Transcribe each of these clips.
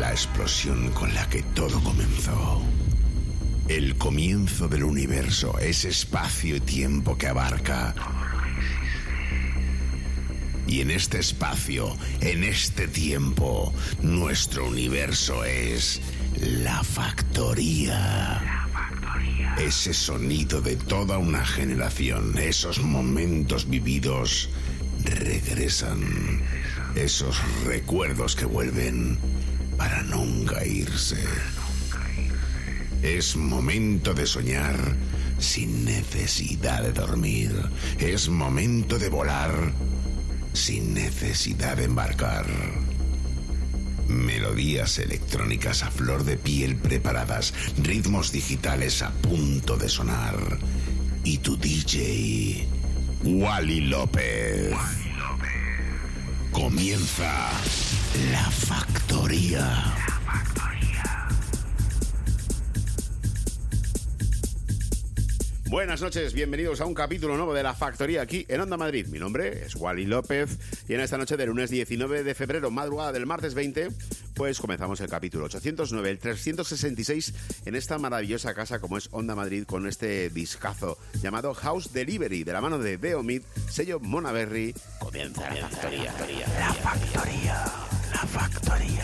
la explosión con la que todo comenzó. El comienzo del universo, ese espacio y tiempo que abarca. Y en este espacio, en este tiempo, nuestro universo es la factoría. Ese sonido de toda una generación, esos momentos vividos regresan. Esos recuerdos que vuelven para nunca irse. Es momento de soñar sin necesidad de dormir. Es momento de volar sin necesidad de embarcar. Melodías electrónicas a flor de piel preparadas, ritmos digitales a punto de sonar. Y tu DJ, Wally López. Comienza La Factoría. Buenas noches, bienvenidos a un capítulo nuevo de La Factoría aquí en Onda Madrid. Mi nombre es Wally López y en esta noche de lunes 19 de febrero, madrugada del martes 20, pues comenzamos el capítulo 809, el 366 en esta maravillosa casa como es Onda Madrid con este discazo llamado House Delivery de la mano de Deomid, sello Monaberry. Comienza La Factoría. La Factoría. La Factoría.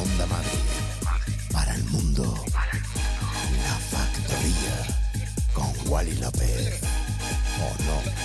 Onda Madrid, para el mundo, La Factoría, con Wally López, ¿o no?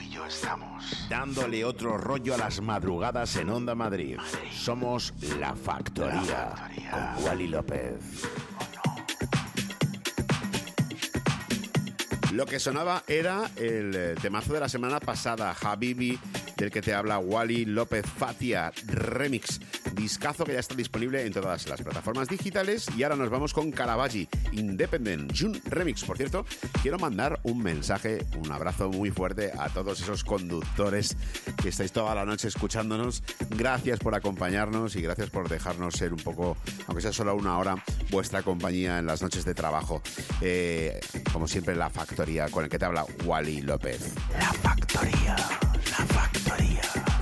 y yo estamos dándole otro rollo a las madrugadas en Onda Madrid. Somos La Factoría, con Wally López. Lo que sonaba era el temazo de la semana pasada, Habibi, del que te habla Wally López, Fatia Remix. Discazo que ya está disponible en todas las plataformas digitales. Y ahora nos vamos con Caravaggio, Independent June Remix. Por cierto, quiero mandar un mensaje, un abrazo muy fuerte a todos esos conductores que estáis toda la noche escuchándonos. Gracias por acompañarnos y gracias por dejarnos ser un poco, aunque sea solo una hora, vuestra compañía en las noches de trabajo. Como siempre, La Factoría, con el que te habla Wally López. La Factoría, La Factoría.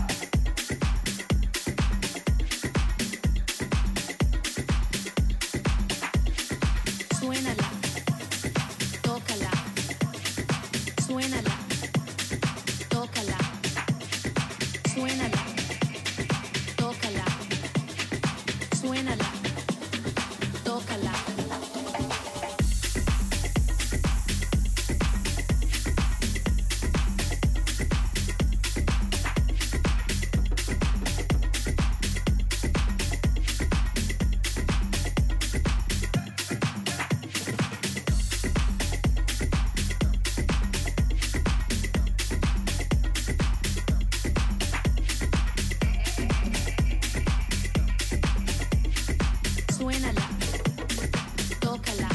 Suénala, tócala, suénala, tócala, suénala, tócala, suénala, tócala. Suénala, tócala.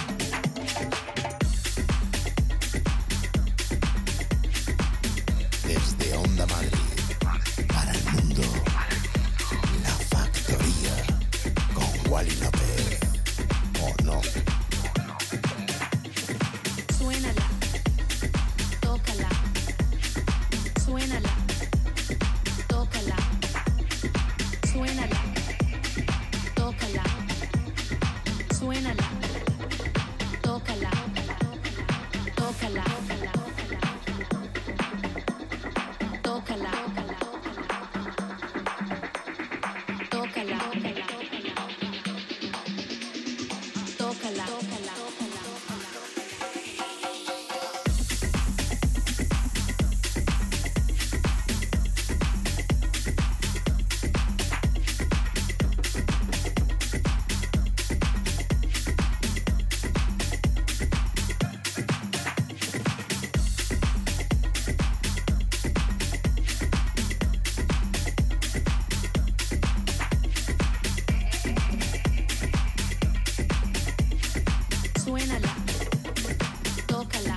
Desde Onda Madrid, para el mundo, La Factoría, con Wally López. ¿O no? Suénala, tócala, suénala, tócala, suénala, tócala, suénala, tócala, tócala, tócala, tócala, tócala, tócala. Suénala, tócala.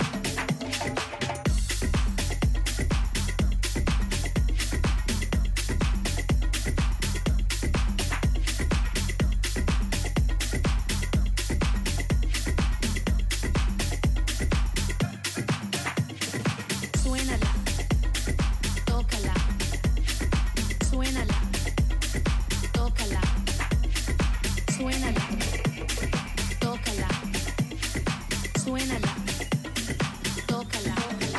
Suénala, tócala. Suénala, tócala. Suénala, tócala. Suénala, tócala.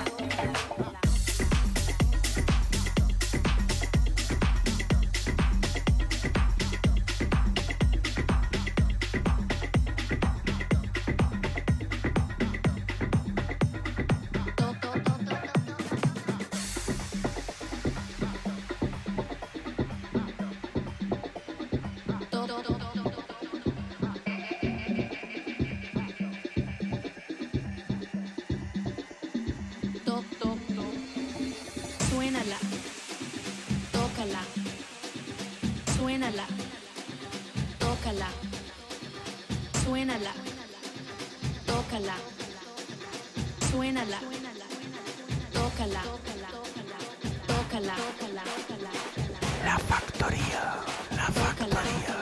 Suénala, tócala, suénala, tócala, suénala, tócala, suénala, tócala, tócala, La Factoría, La Factoría.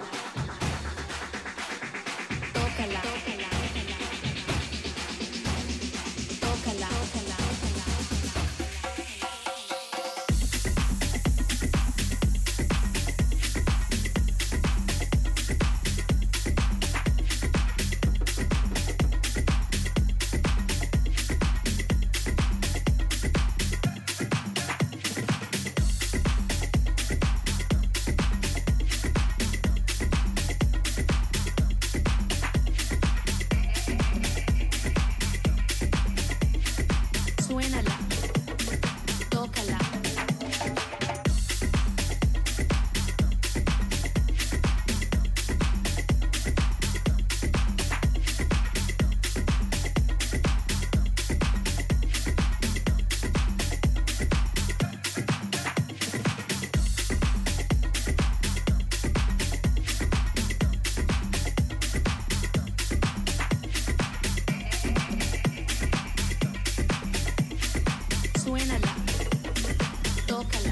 tócala, tócala, tócala. tócala, tócala.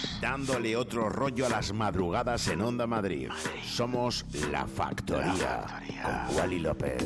dándole otro rollo a las madrugadas en Onda Madrid. Somos La Factoría, con Wally López.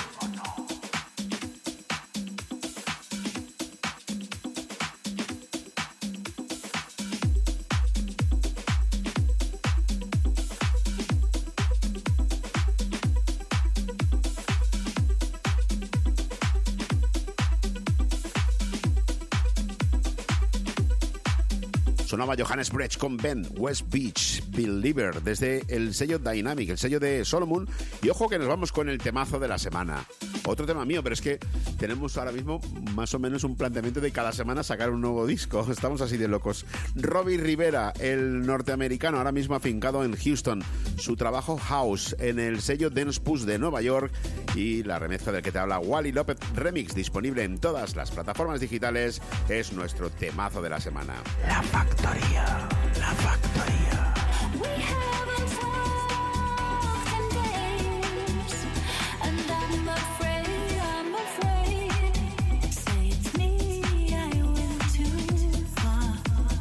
Sonaba Johannes Brecht con Ben West Beach, Believer, desde el sello Dynamic, el sello de Solomon. Y ojo que nos vamos con el temazo de la semana. Otro tema mío, pero es que tenemos ahora mismo más o menos un planteamiento de cada semana sacar un nuevo disco. Estamos así de locos. Robbie Rivera, el norteamericano, ahora mismo afincado en Houston. Su trabajo House en el sello Dance Push de Nueva York. Y la remezcla del que te habla Wally López Remix, disponible en todas las plataformas digitales, es nuestro temazo de la semana. La Factoría, La Factoría. We haven't talked in days, and I'm afraid, say it's me, I went too far.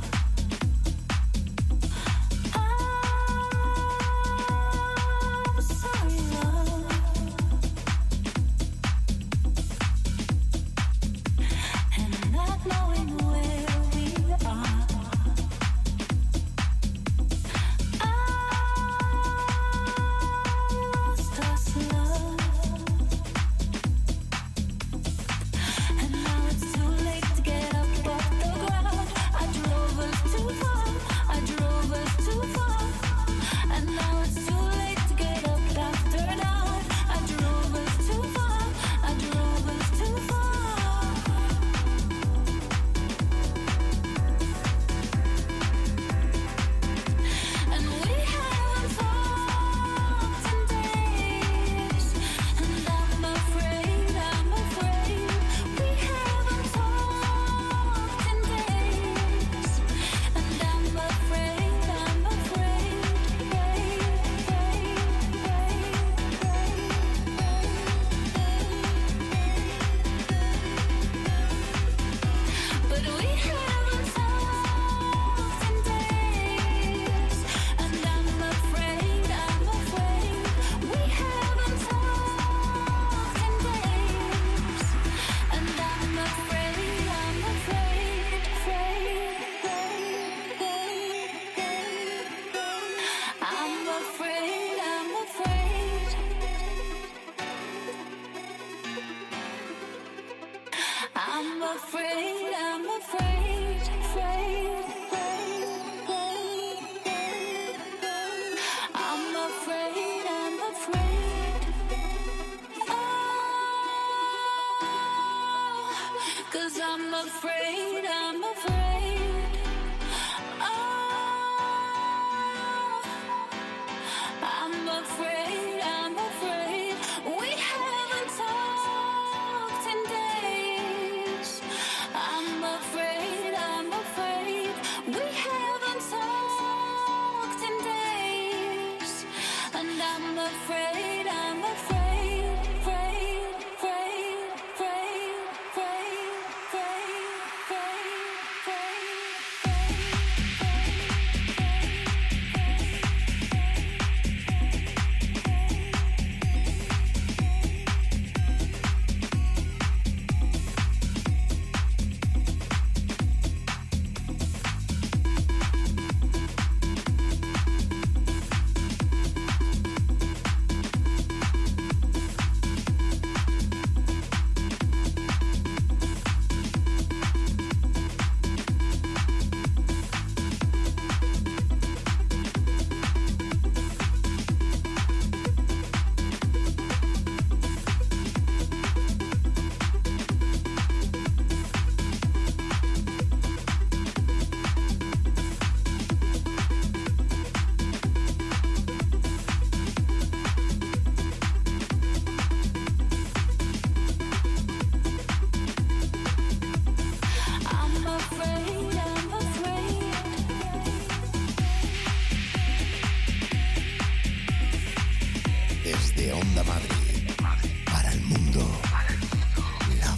I'm sorry, love, and not knowing where we are.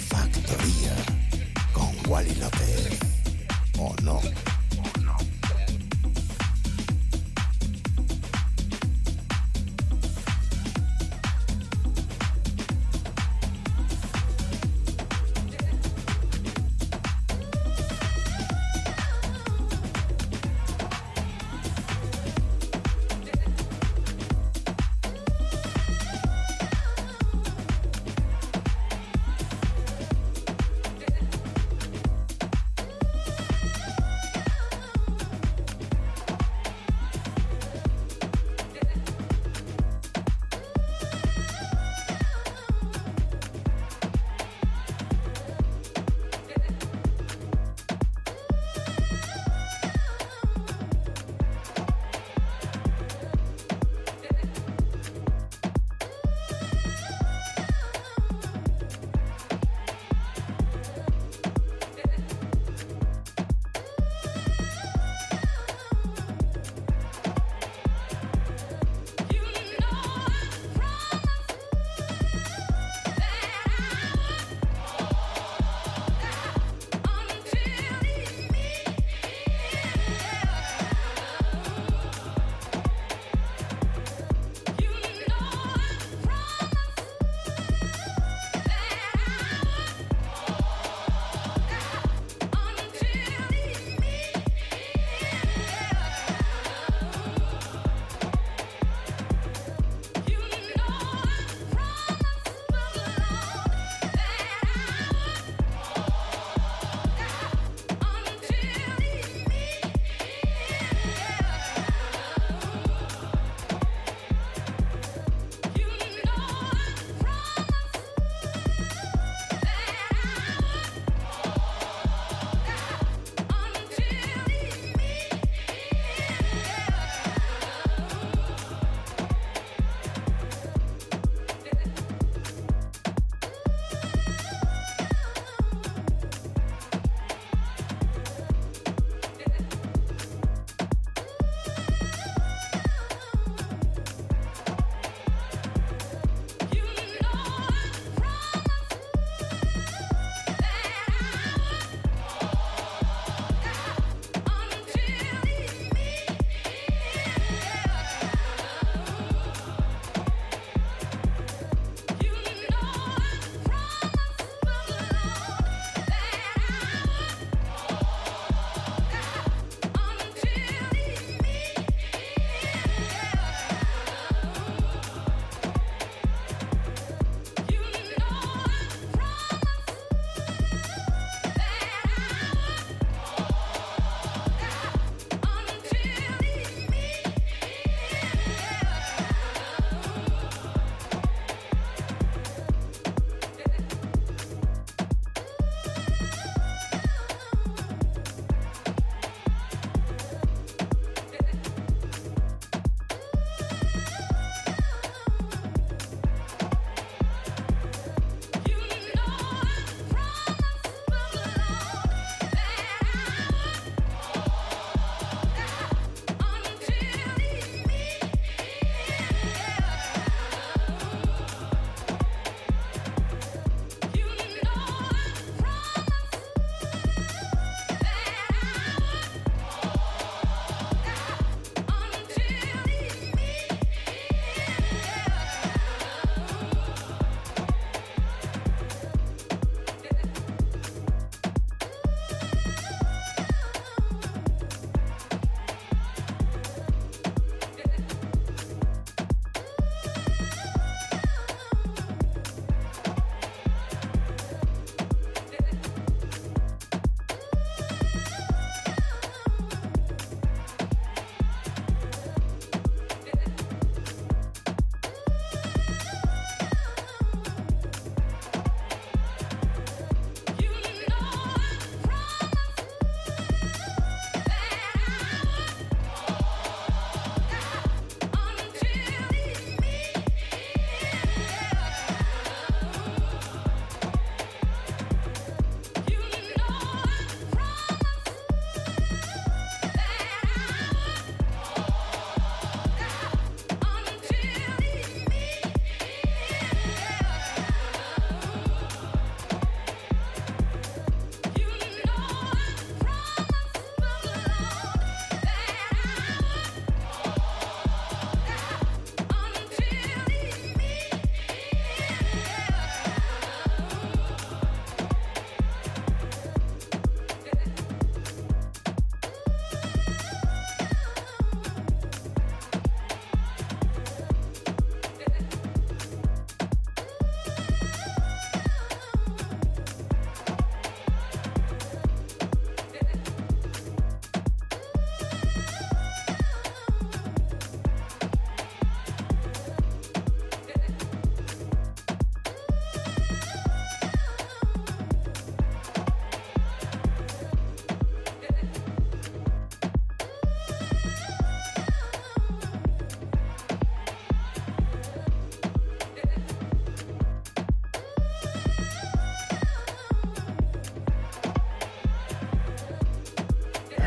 Wally López, ¿o no?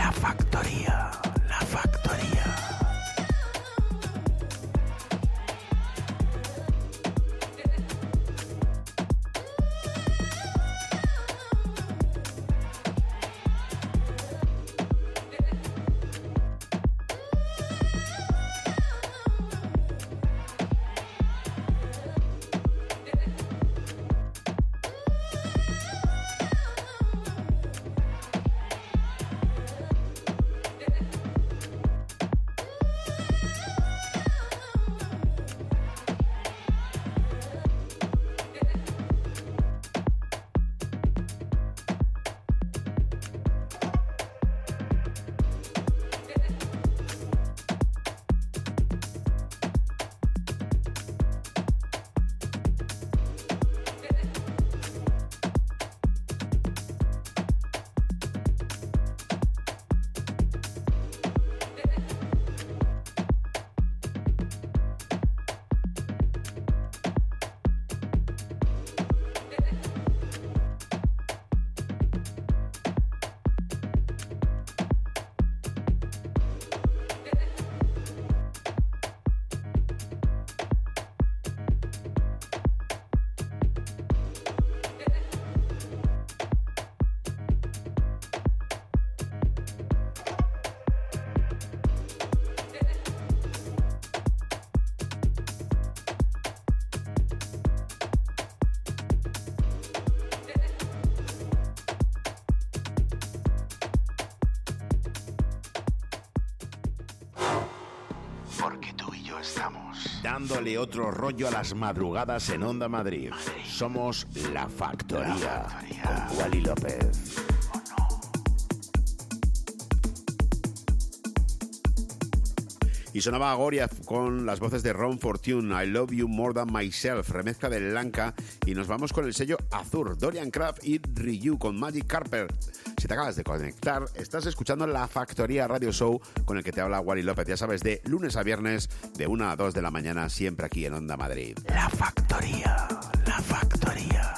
La Factoría, La Factoría. Porque tú y yo estamos dándole otro rollo a las madrugadas en Onda Madrid. Somos La Factoría, con Wally López. Y sonaba Goriath con las voces de Ron Fortune, I Love You More Than Myself, remezcla de Lanka. Y nos vamos con el sello Azur, Dorian Kraft y Ryu con Magic Carpet. Si te acabas de conectar, estás escuchando La Factoría Radio Show, con el que te habla Wally López, ya sabes, de lunes a viernes, de 1 a 2 de la mañana, siempre aquí en Onda Madrid. La Factoría, La Factoría.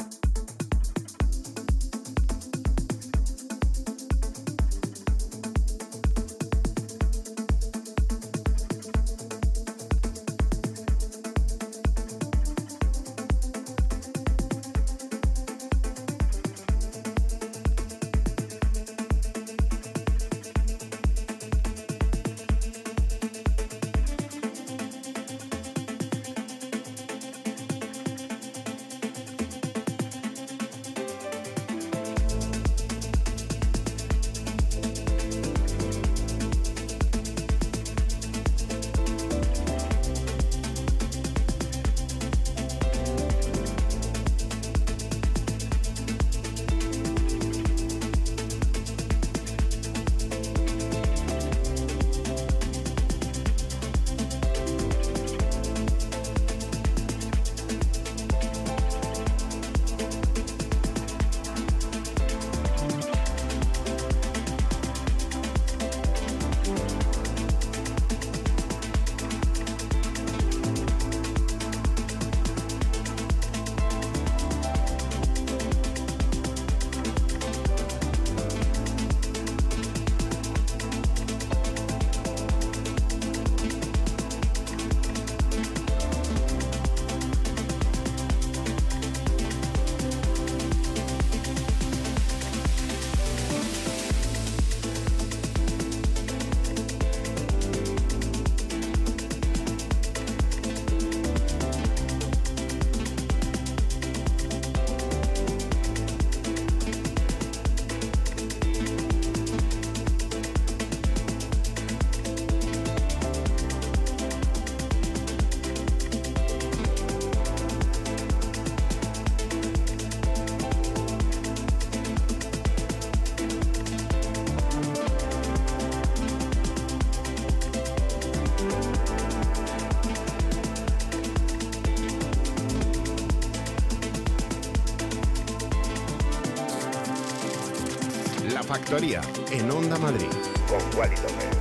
Factoría en Onda Madrid con Wally López.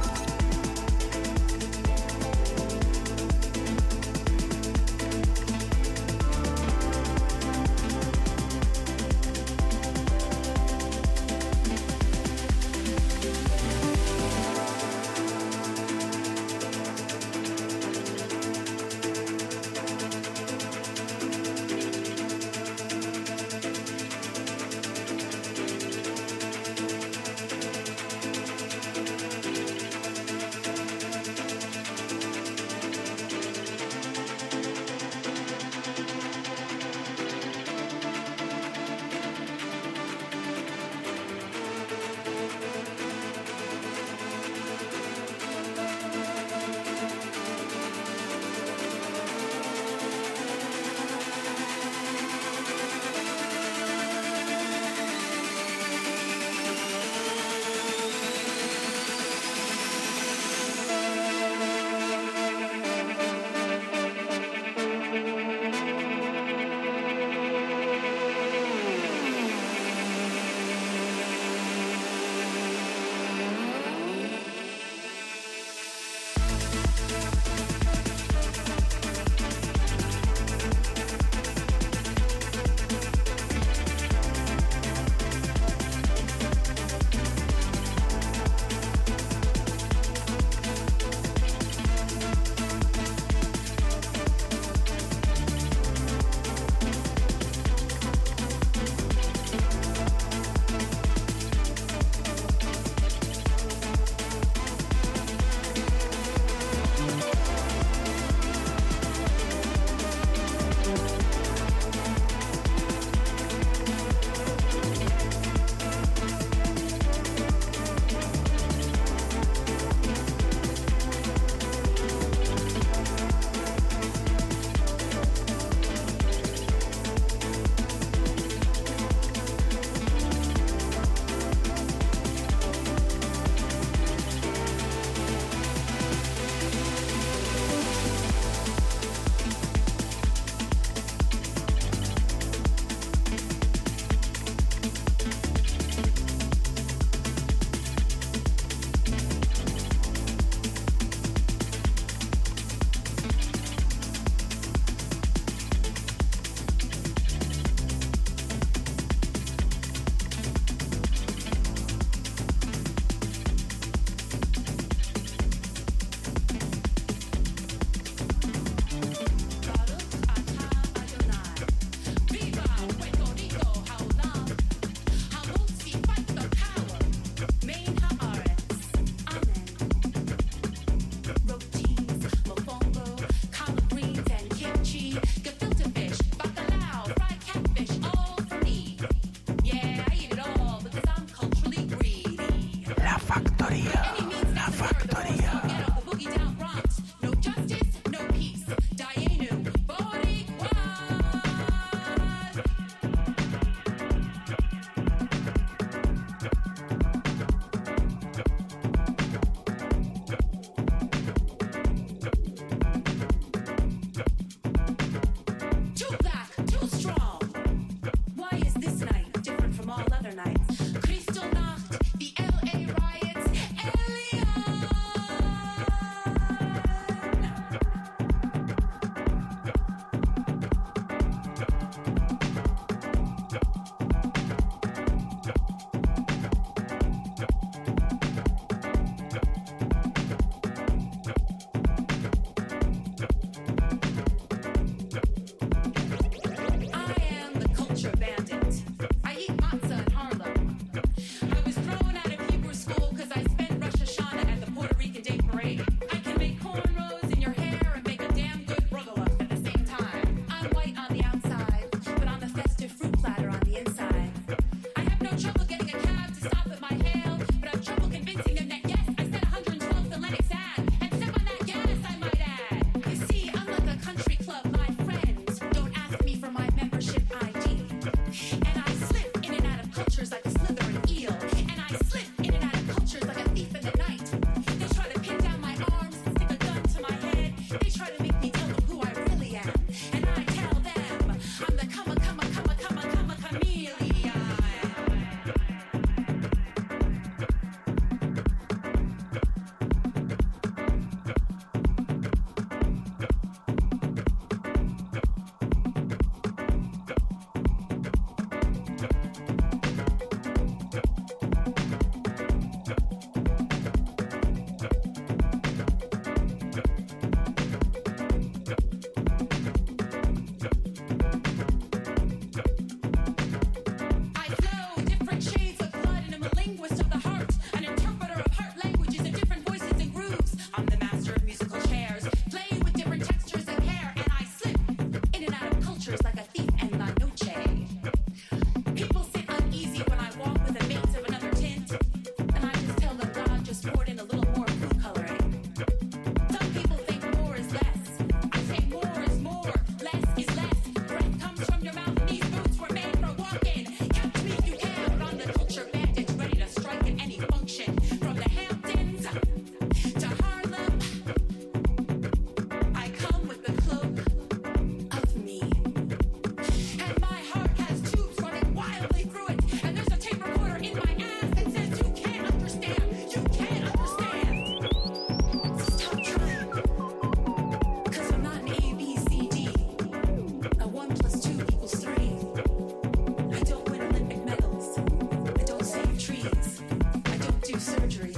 the surgery.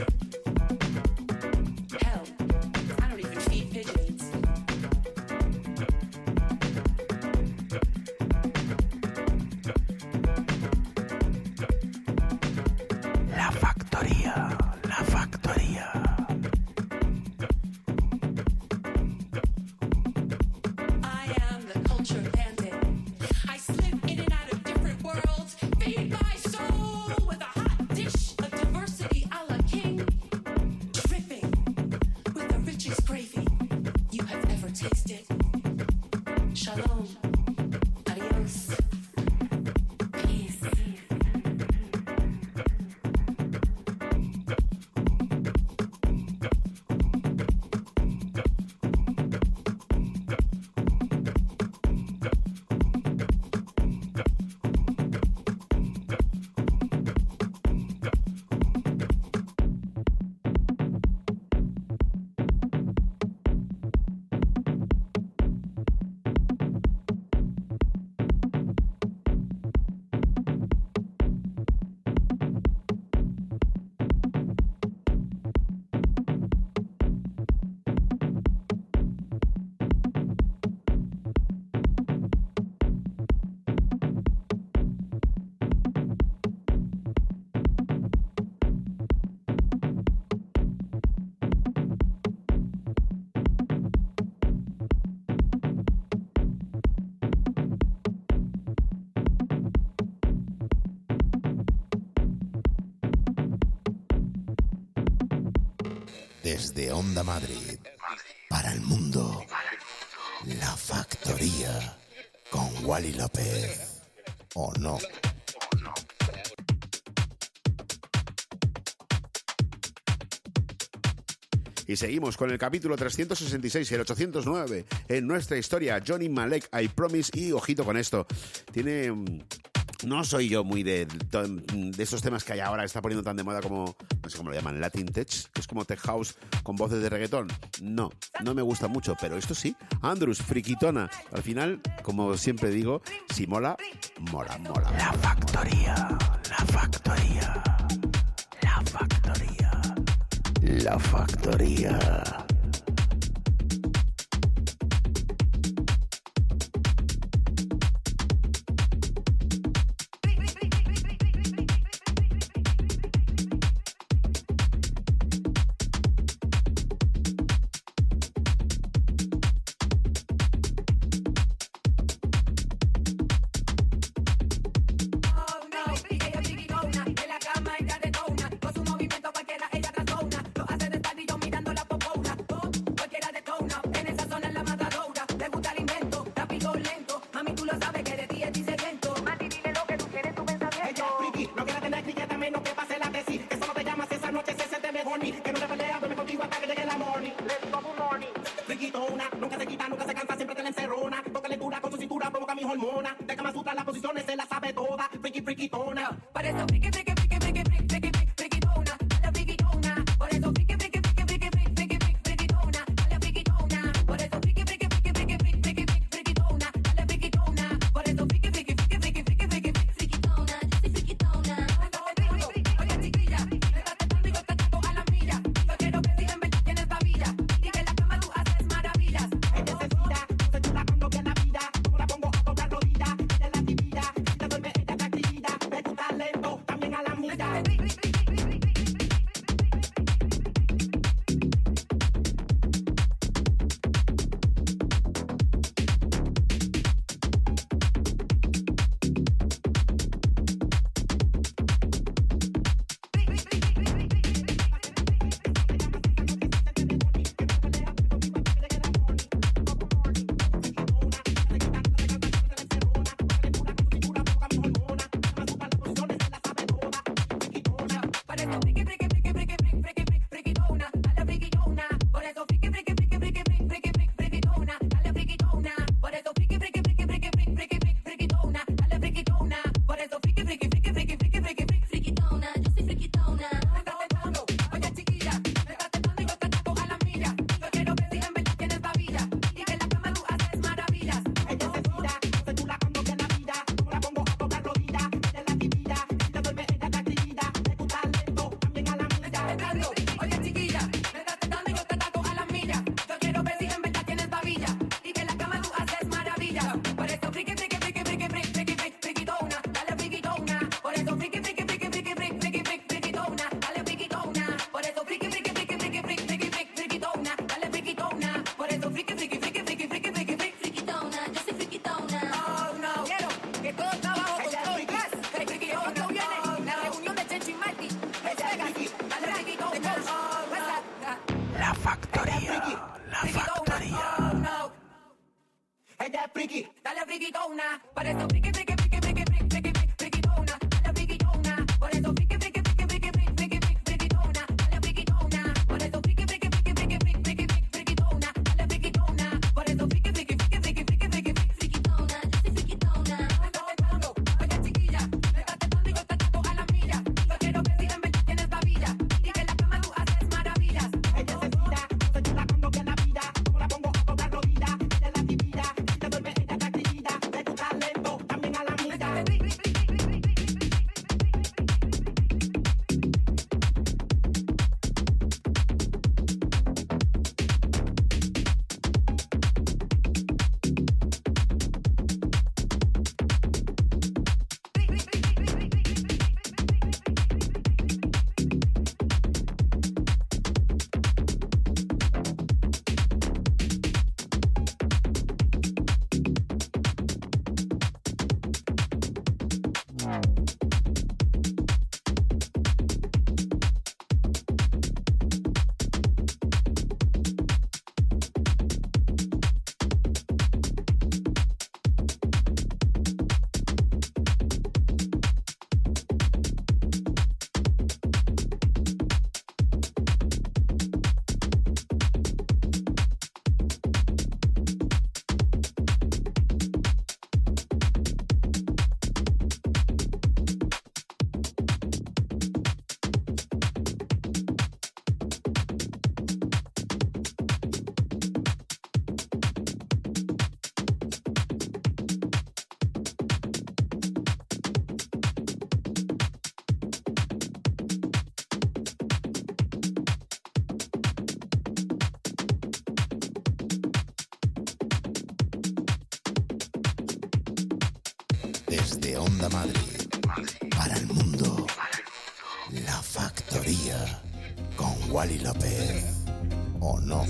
Hell, I don't even feed pigeons. La factoría, la factoría. I am the culture bandit. I slip in and out of different worlds. Feed my soul with a hot dish of diversity a la king. Dripping with the richest gravy you have ever tasted. Shalom. Adios. Peace. Desde Onda Madrid, para el mundo, La Factoría, con Wally López. ¿O no? Y seguimos con el capítulo 366 y el 809 en nuestra historia. Johnny Malek, I Promise. Y ojito con esto. Tiene... No soy yo muy de esos temas que hay ahora, está poniendo tan de moda como, no sé cómo lo llaman, Latin Tech, que es como Tech House con voces de reggaetón. No me gusta mucho, pero esto sí. Andrews, friquitona. Al final, como siempre digo, si mola, mola, mola. La Factoría, la Factoría, la Factoría, la Factoría. friquitona. Por eso friqui, friqui, friqui, friqui, friqui, friqui, friquitona. La friquitona. Por eso friqui, friqui, friqui, friqui, friqui, friqui, friquitona. La friquitona. Por eso friqui, friqui, friqui, friqui, friqui, friqui, friquitona. La friquitona. Por eso friqui, friqui, friqui, friqui, friqui, friqui, friquitona. Yo soy friquitona. Me estás tentando, oye chiquilla. Me estás tentando y yo te ataco a la milla. Yo quiero ver si en verdad tienes babilla. Y que en la cama tú haces maravillas. Ella se tira, se chuta cuando que la vida, como la pongo a toda rodilla, ella es la divina, si te duerme ella está activida, de tu talento también a la mía. Desde Onda Madrid, para el mundo, La Factoría, con Wally López, ¿o no?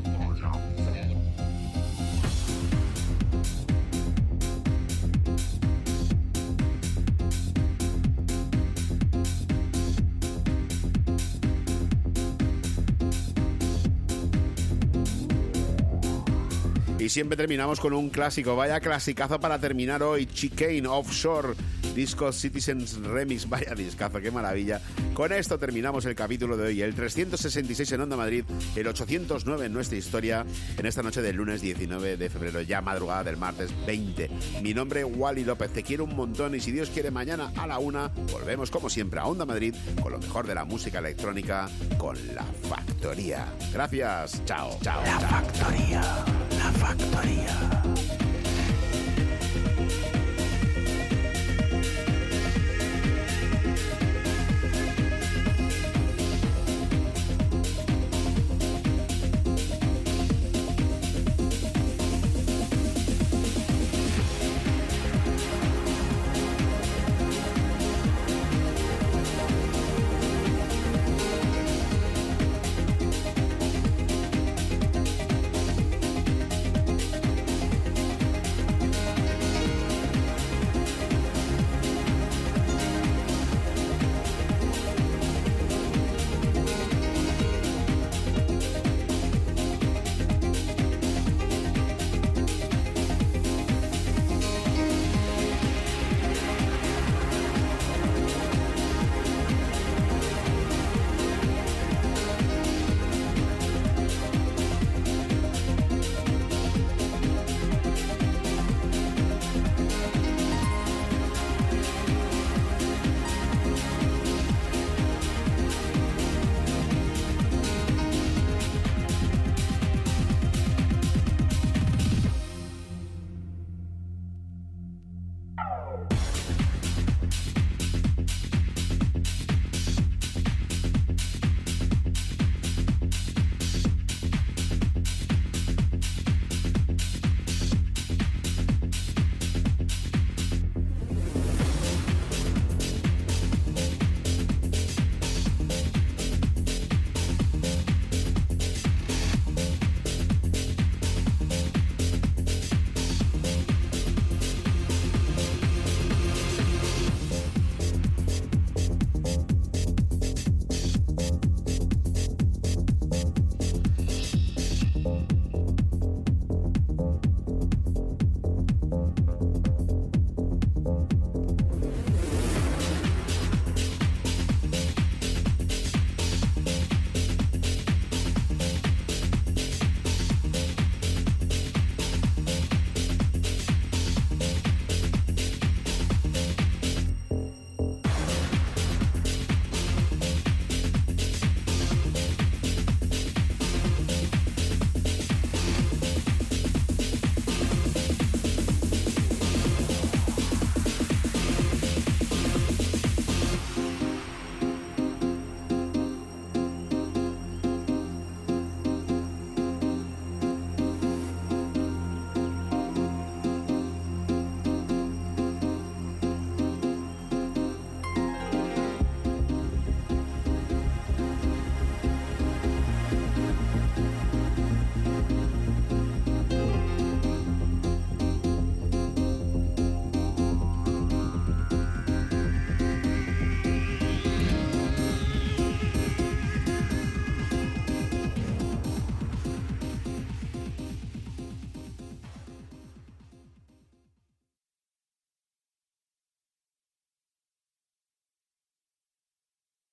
Y siempre terminamos con un clásico. Vaya clasicazo para terminar hoy. Chicane Offshore Disco Citizens Remix. Vaya discazo, qué maravilla. Con esto terminamos el capítulo de hoy. El 366 en Onda Madrid, el 809 en nuestra historia, en esta noche del lunes 19 de febrero, ya madrugada del martes 20. Mi nombre es Wally López. Te quiero un montón y si Dios quiere mañana a la 1 volvemos como siempre a Onda Madrid con lo mejor de la música electrónica con La Factoría. Gracias. Chao. Chao. La Factoría, La Factoría.